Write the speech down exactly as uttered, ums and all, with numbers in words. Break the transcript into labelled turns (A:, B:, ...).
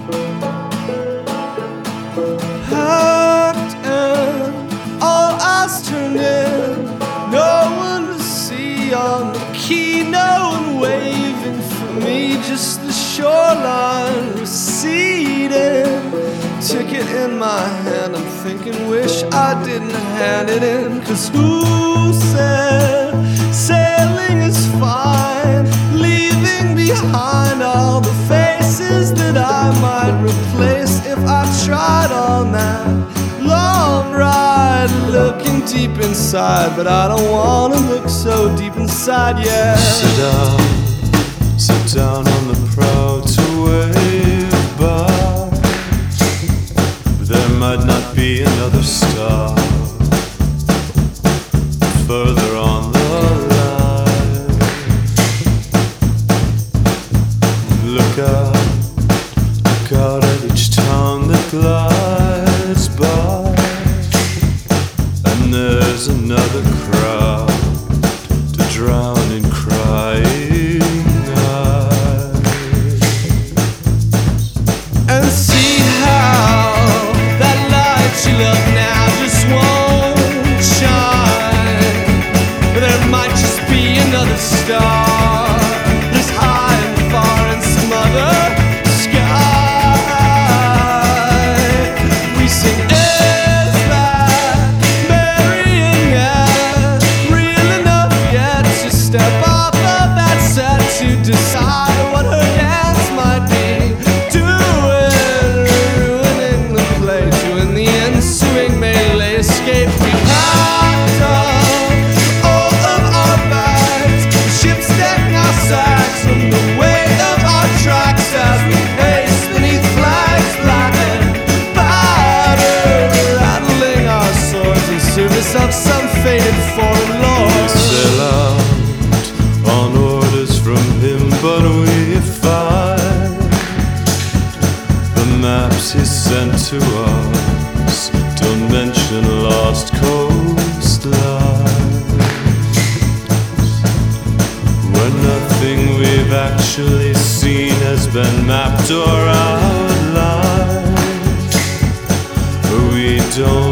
A: Hacked in, all eyes turned in, no one to see on the quay, no one waving for me, just the shoreline receding. Ticket in my hand, I'm thinking, wish I didn't hand it in. Cause who said sailing is fine, leaving behind all the faces that I might replace if I tried on that long ride, looking deep inside, but I don't wanna look so deep inside yet.
B: Sit down, sit down on the prow to wave by. There might not be another star further on the line. Look out, look out at each town that glides by, and there's another crowd to drown in crying eyes.
A: And see how you love now just won't shine, but there might just be another star that's high and far in some other sky. We sing, is that marionette real enough yet to step off of that set to decide what her dance might be? Escape, we packed up all of our bags, ships decking our sacks from the weight of our tracks as we pace beneath flags black and battered, rattling our swords in service of some faded foreign lord.
B: We sail out on orders from him, but we find the maps he sent to us don't mention lost coastlines, when nothing we've actually seen has been mapped or outlined. We don't